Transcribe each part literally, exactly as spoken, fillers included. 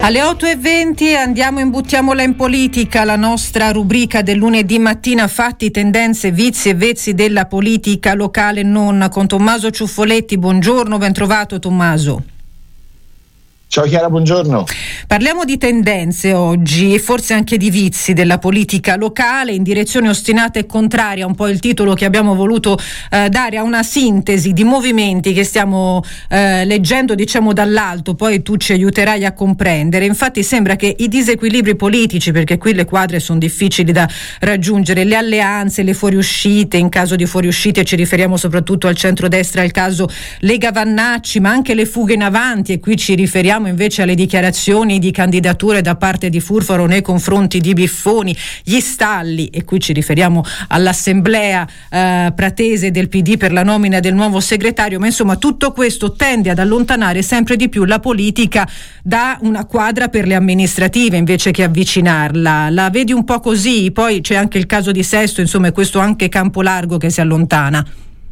Alle otto e venti andiamo in Buttiamola in politica, la nostra rubrica del lunedì mattina, fatti, tendenze, vizi e vezzi della politica locale non, con Tommaso Ciuffoletti. Buongiorno, ben trovato Tommaso. Ciao Chiara, buongiorno. Parliamo di tendenze oggi e forse anche di vizi della politica locale in direzione ostinata e contraria, un po' il titolo che abbiamo voluto eh, dare a una sintesi di movimenti che stiamo eh, leggendo, diciamo, dall'alto, poi tu ci aiuterai a comprendere. Infatti sembra che i disequilibri politici, perché qui le quadre sono difficili da raggiungere, le alleanze, le fuoriuscite, in caso di fuoriuscite ci riferiamo soprattutto al centrodestra, al caso Lega Vannacci, ma anche le fughe in avanti, e qui ci riferiamo invece alle dichiarazioni di candidature da parte di Furfaro nei confronti di Biffoni, gli stalli, e qui ci riferiamo all'assemblea eh, pratese del P D per la nomina del nuovo segretario, ma insomma tutto questo tende ad allontanare sempre di più la politica da una quadra per le amministrative invece che avvicinarla. La vedi un po' così? Poi c'è anche il caso di Sesto, insomma è questo anche campo largo che si allontana.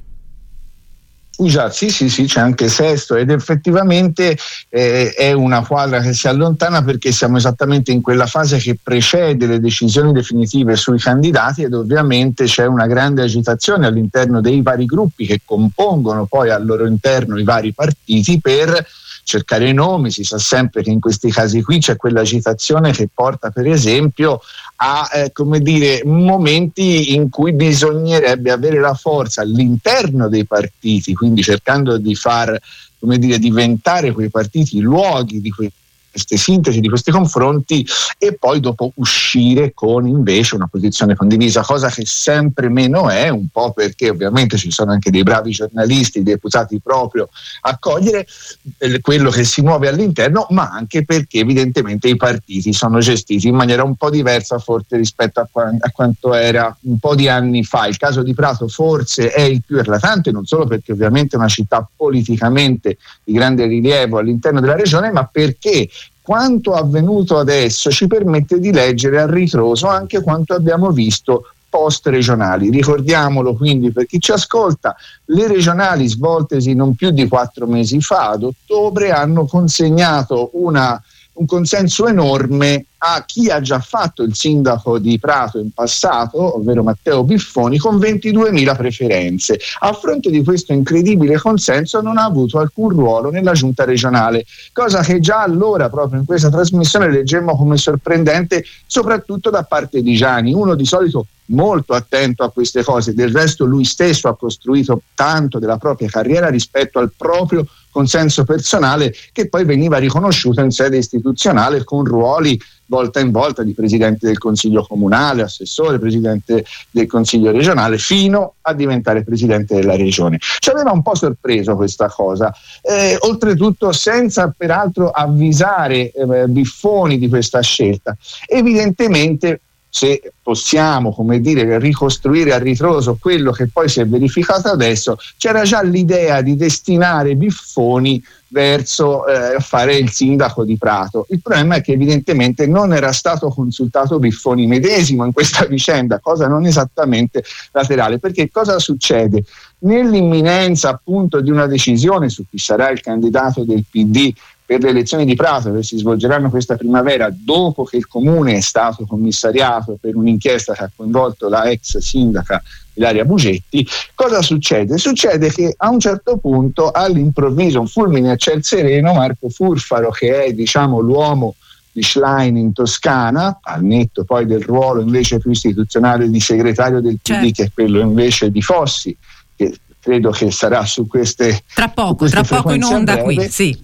Già, sì, sì, sì, c'è anche Sesto ed effettivamente eh, è una quadra che si allontana perché siamo esattamente in quella fase che precede le decisioni definitive sui candidati ed ovviamente c'è una grande agitazione all'interno dei vari gruppi che compongono poi al loro interno i vari partiti per cercare i nomi. Si sa sempre che in questi casi qui c'è quell'agitazione che porta per esempio a eh, come dire momenti in cui bisognerebbe avere la forza all'interno dei partiti, quindi cercando di far come dire diventare quei partiti luoghi di quei queste sintesi, di questi confronti, e poi dopo uscire con invece una posizione condivisa, cosa che sempre meno è, un po' perché ovviamente ci sono anche dei bravi giornalisti deputati proprio a cogliere eh, quello che si muove all'interno, ma anche perché evidentemente i partiti sono gestiti in maniera un po' diversa forse rispetto a, qua- a quanto era un po' di anni fa. Il caso di Prato forse è il più eclatante, non solo perché ovviamente è una città politicamente di grande rilievo all'interno della regione, ma perché quanto avvenuto adesso ci permette di leggere a ritroso anche quanto abbiamo visto post regionali. Ricordiamolo quindi per chi ci ascolta, le regionali svoltesi non più di quattro mesi fa, ad ottobre, hanno consegnato una, un consenso enorme a chi ha già fatto il sindaco di Prato in passato, ovvero Matteo Biffoni, con ventiduemila preferenze. A fronte di questo incredibile consenso non ha avuto alcun ruolo nella giunta regionale, cosa che già allora proprio in questa trasmissione leggemmo come sorprendente, soprattutto da parte di Gianni, uno di solito molto attento a queste cose. Del resto lui stesso ha costruito tanto della propria carriera rispetto al proprio consenso personale, che poi veniva riconosciuto in sede istituzionale con ruoli volta in volta di presidente del consiglio comunale, assessore, presidente del consiglio regionale, fino a diventare presidente della regione. Ci aveva un po' sorpreso questa cosa, eh, oltretutto senza peraltro avvisare eh, Biffoni di questa scelta. Evidentemente, se possiamo come dire ricostruire a ritroso quello che poi si è verificato adesso, c'era già l'idea di destinare Biffoni verso eh, fare il sindaco di Prato. Il problema è che evidentemente non era stato consultato Biffoni medesimo in questa vicenda, cosa non esattamente laterale, perché cosa succede? Nell'imminenza appunto di una decisione su chi sarà il candidato del P D per le elezioni di Prato che si svolgeranno questa primavera, dopo che il comune è stato commissariato per un'inchiesta che ha coinvolto la ex sindaca Ilaria Bugetti, cosa succede? Succede che a un certo punto, all'improvviso, un fulmine a ciel sereno, Marco Furfaro, che è diciamo l'uomo di Schlein in Toscana, al netto poi del ruolo invece più istituzionale di segretario del P D, certo, che è quello invece di Fossi, che credo che sarà su queste tra poco, su queste tra poco in onda breve, qui, sì.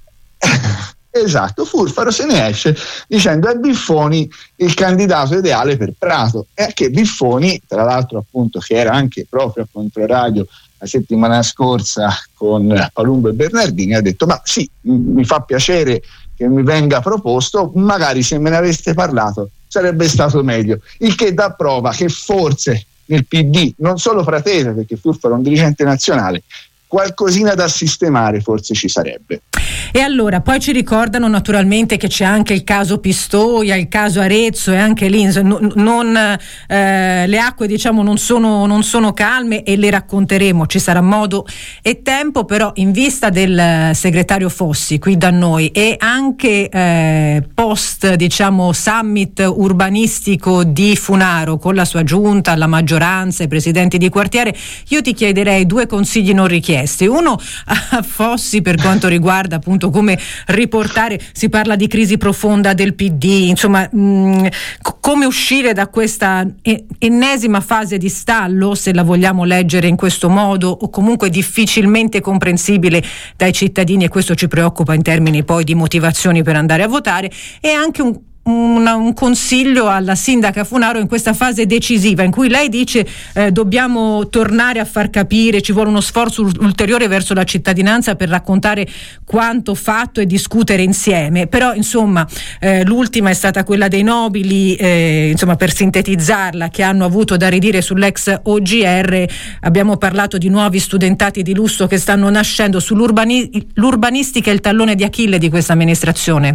Esatto, Furfaro se ne esce dicendo è Biffoni il candidato ideale per Prato, e anche Biffoni, tra l'altro appunto che era anche proprio a Controradio la settimana scorsa con Palumbo e Bernardini, ha detto ma sì, mi fa piacere che mi venga proposto, magari se me ne aveste parlato sarebbe stato meglio, il che dà prova che forse nel P D, non solo Pratese, perché Furfaro è un dirigente nazionale, qualcosina da sistemare forse ci sarebbe. E allora poi ci ricordano naturalmente che c'è anche il caso Pistoia, il caso Arezzo e anche lì non, non eh, le acque diciamo non sono, non sono calme e le racconteremo, ci sarà modo e tempo, però in vista del segretario Fossi qui da noi e anche eh, post diciamo summit urbanistico di Funaro con la sua giunta, la maggioranza, i presidenti di quartiere, io ti chiederei due consigli non richiesti. Uno a Fossi per quanto riguarda appunto come riportare, si parla di crisi profonda del P D, insomma mh, come uscire da questa ennesima fase di stallo, se la vogliamo leggere in questo modo, o comunque difficilmente comprensibile dai cittadini, e questo ci preoccupa in termini poi di motivazioni per andare a votare, e anche un Una, un consiglio alla sindaca Funaro in questa fase decisiva in cui lei dice eh, dobbiamo tornare a far capire, ci vuole uno sforzo ulteriore verso la cittadinanza per raccontare quanto fatto e discutere insieme, però insomma eh, l'ultima è stata quella dei nobili, eh, insomma per sintetizzarla, che hanno avuto da ridire sull'ex O G R. Abbiamo parlato di nuovi studentati di lusso che stanno nascendo, sull'urbanistica è il tallone di Achille di questa amministrazione.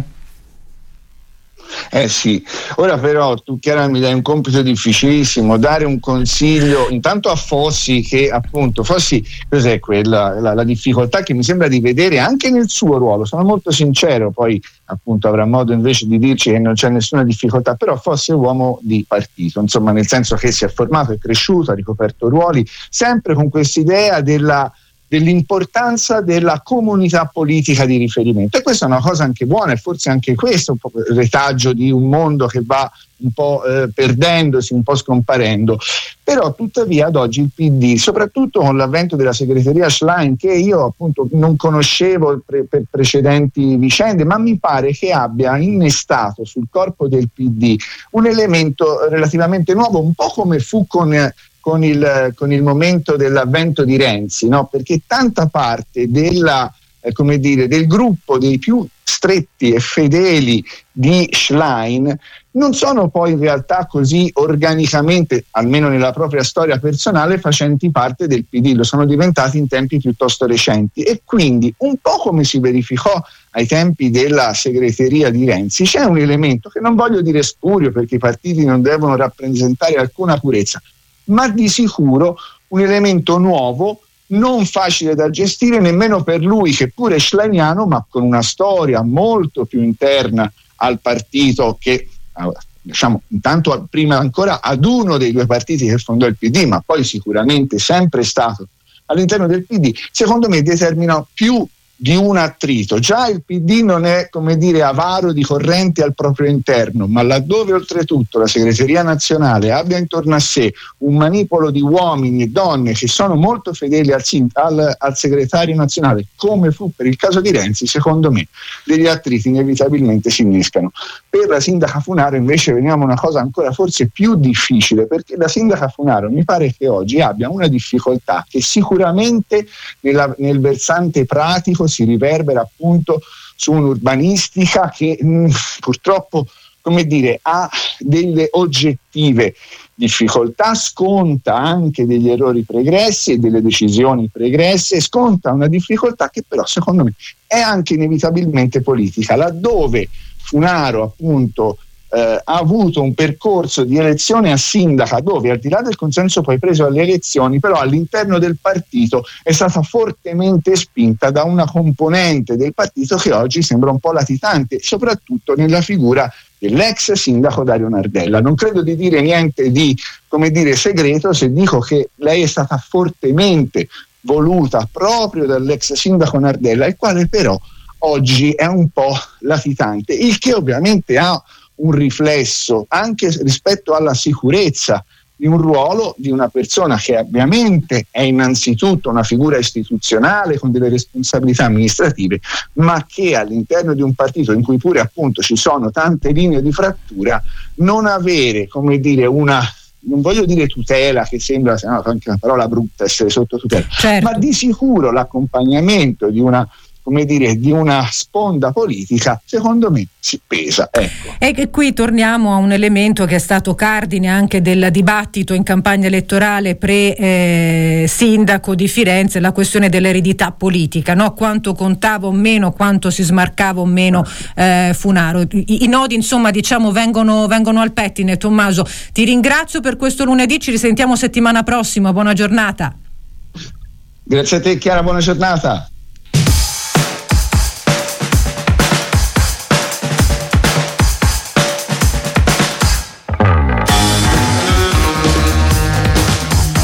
Eh sì, ora però tu Chiara mi dai un compito difficilissimo, dare un consiglio intanto a Fossi, che appunto Fossi cos'è quella, la, la difficoltà che mi sembra di vedere anche nel suo ruolo, sono molto sincero, poi appunto avrà modo invece di dirci che non c'è nessuna difficoltà, però Fossi è uomo di partito, insomma nel senso che si è formato, è cresciuto, ha ricoperto ruoli sempre con quest'idea della dell'importanza della comunità politica di riferimento, e questa è una cosa anche buona, e forse anche questo è un po' il retaggio di un mondo che va un po' eh, perdendosi, un po' scomparendo. Però tuttavia ad oggi il P D, soprattutto con l'avvento della segreteria Schlein, che io appunto non conoscevo pre- per precedenti vicende, ma mi pare che abbia innestato sul corpo del P D un elemento relativamente nuovo, un po' come fu con Con il, con il momento dell'avvento di Renzi, no? Perché tanta parte della, eh, come dire, del gruppo dei più stretti e fedeli di Schlein non sono poi in realtà così organicamente, almeno nella propria storia personale, facenti parte del P D, lo sono diventati in tempi piuttosto recenti, e quindi un po' come si verificò ai tempi della segreteria di Renzi, c'è un elemento che non voglio dire spurio, perché i partiti non devono rappresentare alcuna purezza, ma di sicuro un elemento nuovo, non facile da gestire nemmeno per lui, che pure è schleiniano, ma con una storia molto più interna al partito, che diciamo intanto prima ancora ad uno dei due partiti che fondò il P D, ma poi sicuramente sempre stato all'interno del P D, secondo me determinò più di un attrito. Già il P D non è, come dire, avaro di correnti al proprio interno, ma laddove oltretutto la segreteria nazionale abbia intorno a sé un manipolo di uomini e donne che sono molto fedeli al, al, al segretario nazionale, come fu per il caso di Renzi, secondo me degli attriti inevitabilmente si innescano. Per la sindaca Funaro invece veniamo a una cosa ancora forse più difficile, perché la sindaca Funaro mi pare che oggi abbia una difficoltà che sicuramente nella, nel versante pratico si riverbera appunto su un'urbanistica che mh, purtroppo, come dire, ha delle oggettive difficoltà, sconta anche degli errori pregressi e delle decisioni pregresse, sconta una difficoltà che però secondo me è anche inevitabilmente politica, laddove Funaro appunto Eh, ha avuto un percorso di elezione a sindaca dove, al di là del consenso poi preso alle elezioni, però all'interno del partito è stata fortemente spinta da una componente del partito che oggi sembra un po' latitante, soprattutto nella figura dell'ex sindaco Dario Nardella. Non credo di dire niente di, come dire, segreto se dico che lei è stata fortemente voluta proprio dall'ex sindaco Nardella, il quale però oggi è un po' latitante, il che ovviamente ha un riflesso anche rispetto alla sicurezza di un ruolo di una persona che ovviamente è innanzitutto una figura istituzionale con delle responsabilità amministrative, ma che all'interno di un partito in cui pure appunto ci sono tante linee di frattura, non avere, come dire, una, non voglio dire tutela, che sembra no, anche una parola brutta essere sotto tutela, certo, ma di sicuro l'accompagnamento di una, come dire, di una sponda politica, secondo me si pesa. Ecco. E che qui torniamo a un elemento che è stato cardine anche del dibattito in campagna elettorale pre-sindaco eh, di Firenze, la questione dell'eredità politica, no? Quanto contava o meno, quanto si smarcava o meno eh, Funaro. I, i nodi insomma diciamo vengono, vengono al pettine. Tommaso, ti ringrazio per questo lunedì, ci risentiamo settimana prossima, buona giornata. Grazie a te Chiara, buona giornata.